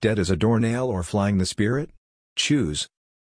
Dead as a doornail or flying the spirit? Choose.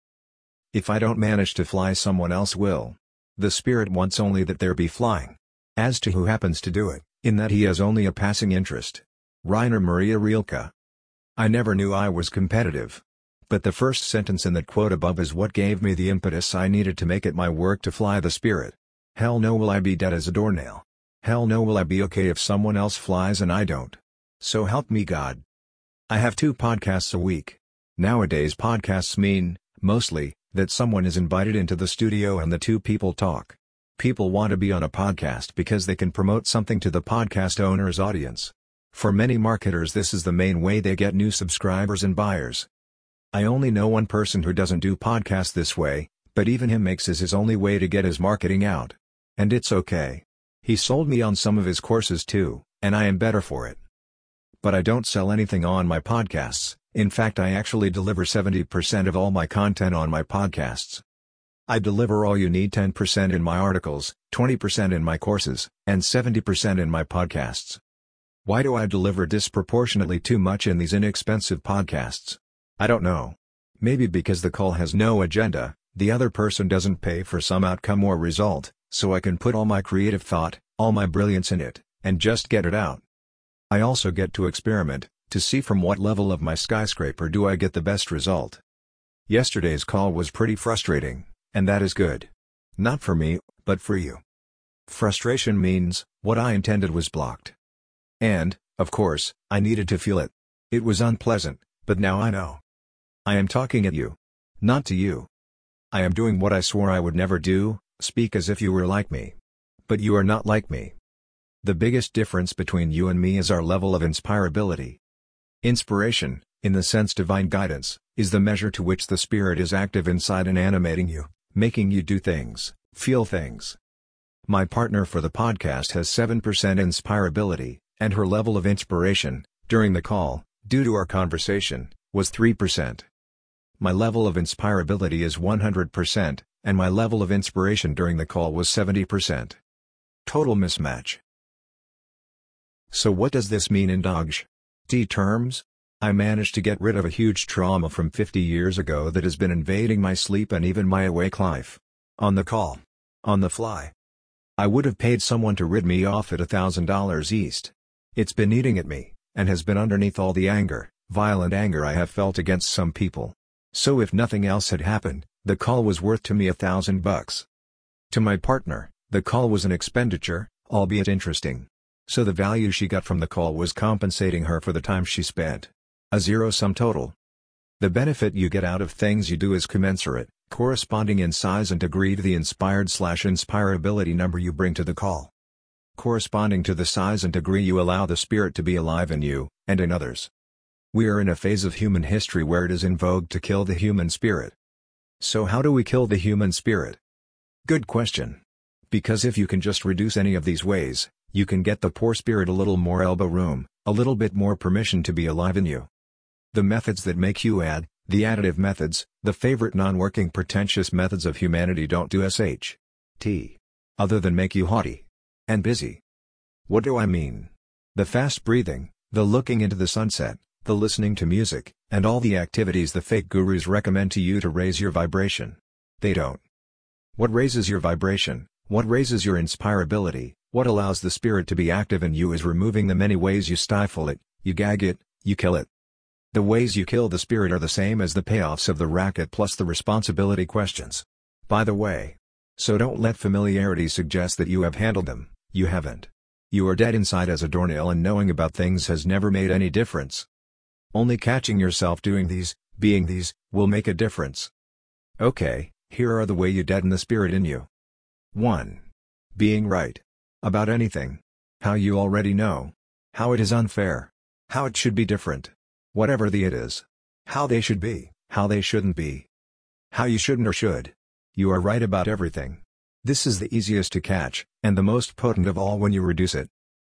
If I don't manage to fly, someone else will. The spirit wants only that there be flying. As to who happens to do it, in that he has only a passing interest. Rainer Maria Rilke. I never knew I was competitive. But the first sentence in that quote above is what gave me the impetus I needed to make it my work to fly the spirit. Hell no will I be dead as a doornail. Hell no will I be okay if someone else flies and I don't. So help me God. I have 2 podcasts a week. Nowadays podcasts mean, mostly, that someone is invited into the studio and the 2 people talk. People want to be on a podcast because they can promote something to the podcast owner's audience. For many marketers, this is the main way they get new subscribers and buyers. I only know one person who doesn't do podcasts this way, but even him makes this his only way to get his marketing out. And it's okay. He sold me on some of his courses too, and I am better for it. But I don't sell anything on my podcasts. In fact, I actually deliver 70% of all my content on my podcasts. I deliver all you need 10% in my articles, 20% in my courses, and 70% in my podcasts. Why do I deliver disproportionately too much in these inexpensive podcasts? I don't know. Maybe because the call has no agenda, the other person doesn't pay for some outcome or result, so I can put all my creative thought, all my brilliance in it, and just get it out. I also get to experiment, to see from what level of my skyscraper do I get the best result. Yesterday's call was pretty frustrating, and that is good. Not for me, but for you. Frustration means, what I intended was blocked. And, of course, I needed to feel it. It was unpleasant, but now I know. I am talking at you. Not to you. I am doing what I swore I would never do, speak as if you were like me. But you are not like me. The biggest difference between you and me is our level of inspirability. Inspiration, in the sense divine guidance, is the measure to which the spirit is active inside and animating you, making you do things, feel things. My partner for the podcast has 7% inspirability, and her level of inspiration, during the call, due to our conversation, was 3%. My level of inspirability is 100%, and my level of inspiration during the call was 70%. Total mismatch. So what does this mean in Dog's terms? I managed to get rid of a huge trauma from 50 years ago that has been invading my sleep and even my awake life. On the call. On the fly. I would have paid someone to rid me off at $1,000 East. It's been eating at me, and has been underneath all the anger, violent anger I have felt against some people. So if nothing else had happened, the call was worth to me $1,000. To my partner, the call was an expenditure, albeit interesting. So the value she got from the call was compensating her for the time she spent. A zero-sum total. The benefit you get out of things you do is commensurate, corresponding in size and degree to the inspired/inspirability number you bring to the call. Corresponding to the size and degree you allow the spirit to be alive in you, and in others. We are in a phase of human history where it is in vogue to kill the human spirit. So how do we kill the human spirit? Good question. Because if you can just reduce any of these ways, you can get the poor spirit a little more elbow room, a little bit more permission to be alive in you. The methods that make you add, the additive methods, the favorite non-working pretentious methods of humanity don't do SHT. Other than make you haughty. And busy. What do I mean? The fast breathing, the looking into the sunset, the listening to music, and all the activities the fake gurus recommend to you to raise your vibration. They don't. What raises your vibration, what raises your inspirability, what allows the spirit to be active in you is removing the many ways you stifle it, you gag it, you kill it. The ways you kill the spirit are the same as the payoffs of the racket plus the responsibility questions. By the way. So don't let familiarity suggest that you have handled them, you haven't. You are dead inside as a doornail and knowing about things has never made any difference. Only catching yourself doing these, being these, will make a difference. Okay, here are the way you deaden the spirit in you. 1. Being right. About anything. How you already know. How it is unfair. How it should be different. Whatever the it is. How they should be, how they shouldn't be. How you shouldn't or should. You are right about everything. This is the easiest to catch, and the most potent of all when you reduce it.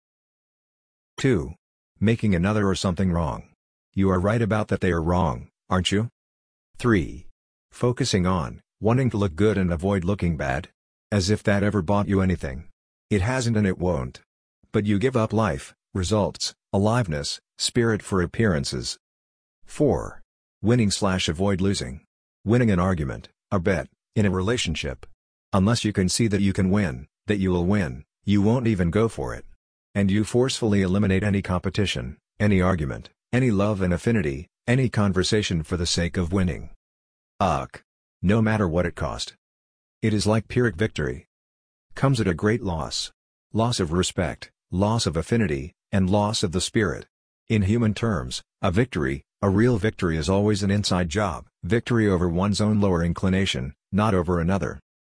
2. Making another or something wrong. You are right about that they are wrong, aren't you? 3. Focusing on, wanting to look good and avoid looking bad. As if that ever bought you anything. It hasn't and it won't. But you give up life, results, aliveness, spirit for appearances. 4. Winning/avoid losing. Winning an argument, a bet, in a relationship. Unless you can see that you can win, that you will win, you won't even go for it. And you forcefully eliminate any competition, any argument, any love and affinity, any conversation for the sake of winning. Ugh. No matter what it cost. It is like Pyrrhic victory. Comes at a great loss. Loss of respect, loss of affinity, and loss of the spirit. In human terms, a victory, a real victory is always an inside job. Victory over one's own lower inclination, not over another.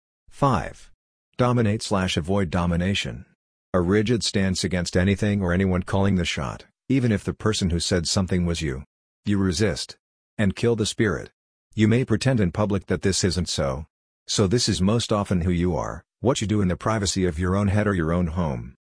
5. Dominate/avoid domination. A rigid stance against anything or anyone calling the shot, even if the person who said something was you. You resist. And kill the spirit. You may pretend in public that this isn't so. So this is most often who you are, what you do in the privacy of your own head or your own home.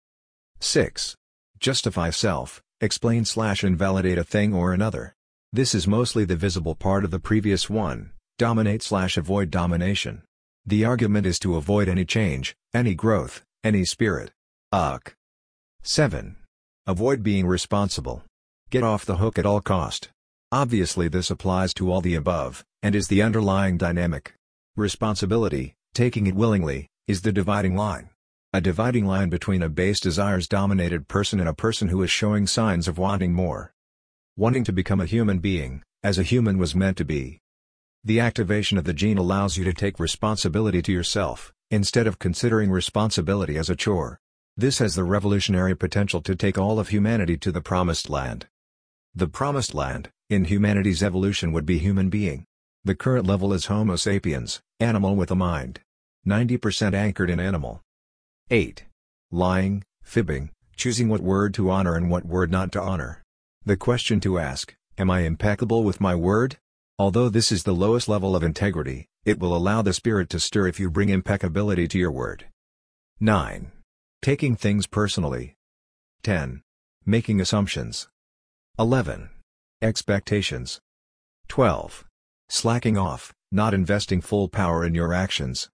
6. Justify self, explain/invalidate a thing or another. This is mostly the visible part of the previous one, dominate/avoid domination. The argument is to avoid any change, any growth, any spirit. Ugh. 7. Avoid being responsible. Get off the hook at all cost. Obviously this applies to all the above, and is the underlying dynamic. Responsibility, taking it willingly, is the dividing line. A dividing line between a base desires-dominated person and a person who is showing signs of wanting more. Wanting to become a human being, as a human was meant to be. The activation of the gene allows you to take responsibility to yourself, instead of considering responsibility as a chore. This has the revolutionary potential to take all of humanity to the promised land. The promised land, in humanity's evolution, would be human being. The current level is Homo sapiens, animal with a mind. 90% anchored in animal. 8. Lying, fibbing, choosing what word to honor and what word not to honor. The question to ask, am I impeccable with my word? Although this is the lowest level of integrity, it will allow the spirit to stir if you bring impeccability to your word. 9. Taking things personally. 10. Making assumptions. 11. Expectations. 12. Slacking off, not investing full power in your actions.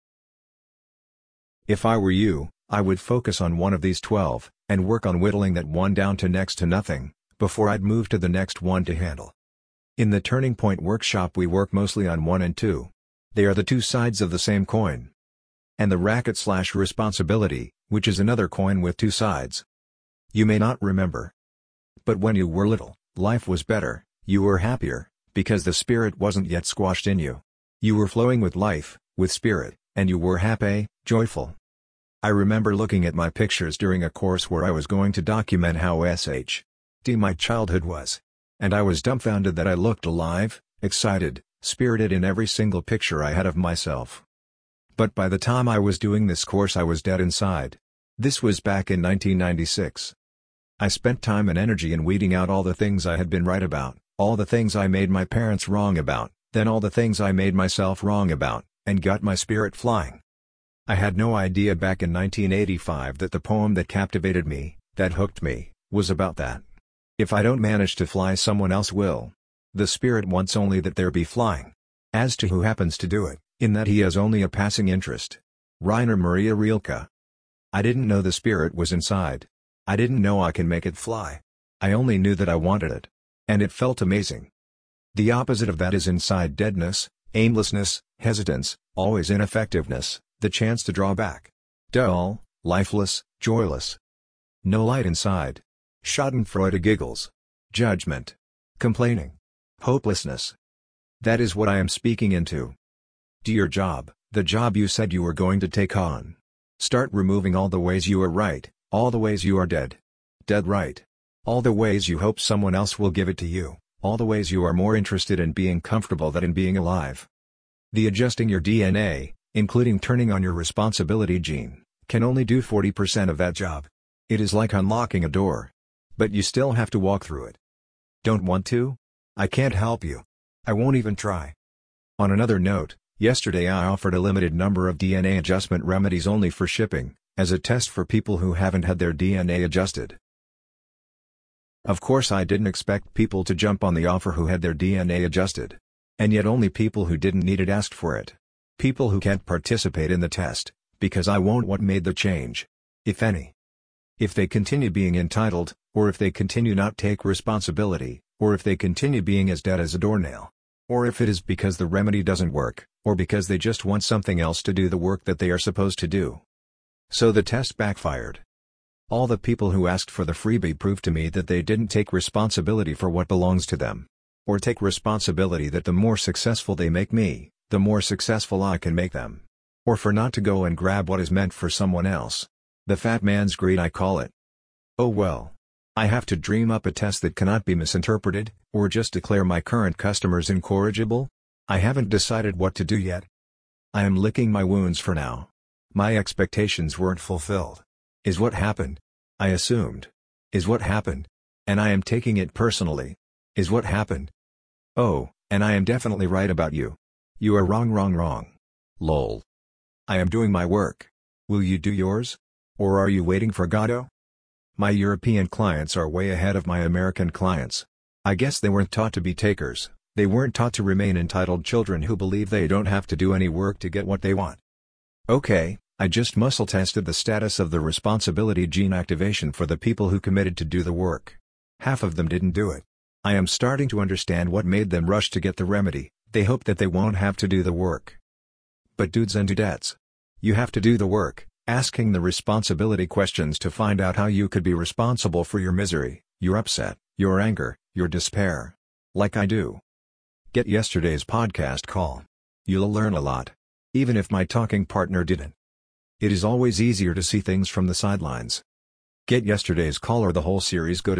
If I were you, I would focus on one of these 12, and work on whittling that one down to next to nothing, before I'd move to the next one to handle. In the Turning Point workshop we work mostly on 1 and 2. They are the two sides of the same coin. And the racket/responsibility, which is another coin with two sides. You may not remember. But when you were little, life was better, you were happier, because the spirit wasn't yet squashed in you. You were flowing with life, with spirit, and you were happy, joyful. I remember looking at my pictures during a course where I was going to document how SHD my childhood was. And I was dumbfounded that I looked alive, excited, spirited in every single picture I had of myself. But by the time I was doing this course I was dead inside. This was back in 1996. I spent time and energy in weeding out all the things I had been right about, all the things I made my parents wrong about, then all the things I made myself wrong about, and got my spirit flying. I had no idea back in 1985 that the poem that captivated me, that hooked me, was about that. If I don't manage to fly, someone else will. The spirit wants only that there be flying. As to who happens to do it, in that he has only a passing interest. Rainer Maria Rilke. I didn't know the spirit was inside. I didn't know I can make it fly. I only knew that I wanted it. And it felt amazing. The opposite of that is inside deadness, aimlessness, hesitance, always ineffectiveness, the chance to draw back. Dull, lifeless, joyless. No light inside. Schadenfreude giggles. Judgment. Complaining. Hopelessness. That is what I am speaking into. Do your job, the job you said you were going to take on. Start removing all the ways you are right, all the ways you are dead. Dead right. All the ways you hope someone else will give it to you, all the ways you are more interested in being comfortable than in being alive. The adjusting your DNA, including turning on your responsibility gene, can only do 40% of that job. It is like unlocking a door. But you still have to walk through it. Don't want to? I can't help you. I won't even try. On another note, yesterday I offered a limited number of DNA adjustment remedies only for shipping, as a test for people who haven't had their DNA adjusted. Of course I didn't expect people to jump on the offer who had their DNA adjusted. And yet only people who didn't need it asked for it. People who can't participate in the test, because I won't what made the change. If any. If they continue being entitled, or if they continue not take responsibility, or if they continue being as dead as a doornail, or if it is because the remedy doesn't work, or because they just want something else to do the work that they are supposed to do. So the test backfired. All the people who asked for the freebie proved to me that they didn't take responsibility for what belongs to them. Or take responsibility that the more successful they make me, the more successful I can make them. Or for not to go and grab what is meant for someone else. The fat man's greed, I call it. Oh well. I have to dream up a test that cannot be misinterpreted, or just declare my current customers incorrigible? I haven't decided what to do yet. I am licking my wounds for now. My expectations weren't fulfilled. Is what happened. I assumed. Is what happened. And I am taking it personally. Is what happened. Oh, and I am definitely right about you. You are wrong. Lol. I am doing my work. Will you do yours? Or are you waiting for Godot? My European clients are way ahead of my American clients. I guess they weren't taught to be takers, they weren't taught to remain entitled children who believe they don't have to do any work to get what they want. Okay, I just muscle tested the status of the responsibility gene activation for the people who committed to do the work. Half of them didn't do it. I am starting to understand what made them rush to get the remedy. They hope that they won't have to do the work. But dudes and dudettes, you have to do the work, asking the responsibility questions to find out how you could be responsible for your misery, your upset, your anger, your despair. Like I do. Get yesterday's podcast call. You'll learn a lot. Even if my talking partner didn't. It is always easier to see things from the sidelines. Get yesterday's call or the whole series. Go to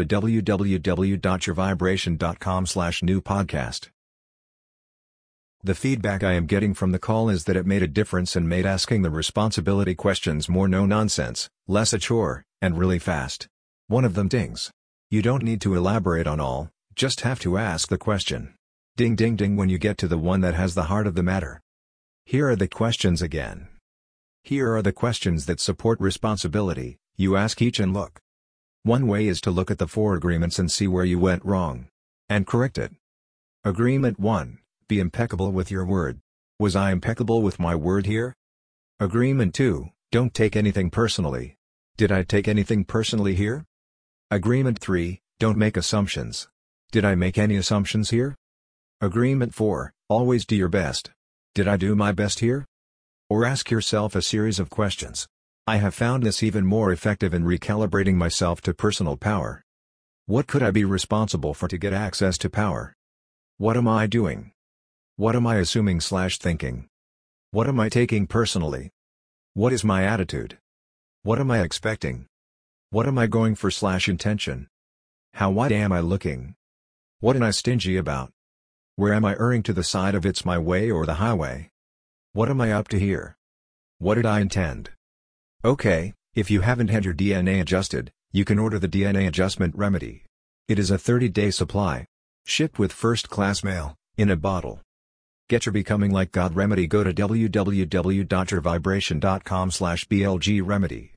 www.yourvibration.com/new podcast. The feedback I am getting from the call is that it made a difference and made asking the responsibility questions more no-nonsense, less a chore, and really fast. One of them dings. You don't need to elaborate on all, just have to ask the question. Ding ding ding when you get to the one that has the heart of the matter. Here are the questions again. Here are the questions that support responsibility, you ask each and look. One way is to look at the 4 agreements and see where you went wrong. And correct it. Agreement 1. Be impeccable with your word. Was I impeccable with my word here? Agreement 2. Don't take anything personally. Did I take anything personally here? Agreement 3. Don't make assumptions. Did I make any assumptions here? Agreement 4. Always do your best. Did I do my best here? Or ask yourself a series of questions. I have found this even more effective in recalibrating myself to personal power. What could I be responsible for to get access to power? What am I doing? What am I assuming/thinking? What am I taking personally? What is my attitude? What am I expecting? What am I going for/intention? How wide am I looking? What am I stingy about? Where am I erring to the side of it's my way or the highway? What am I up to here? What did I intend? Okay, if you haven't had your DNA adjusted, you can order the DNA adjustment remedy. It is a 30-day supply. Shipped with first-class mail, in a bottle. Get your Becoming Like God remedy. Go to www.yourvibration.com/blgremedy.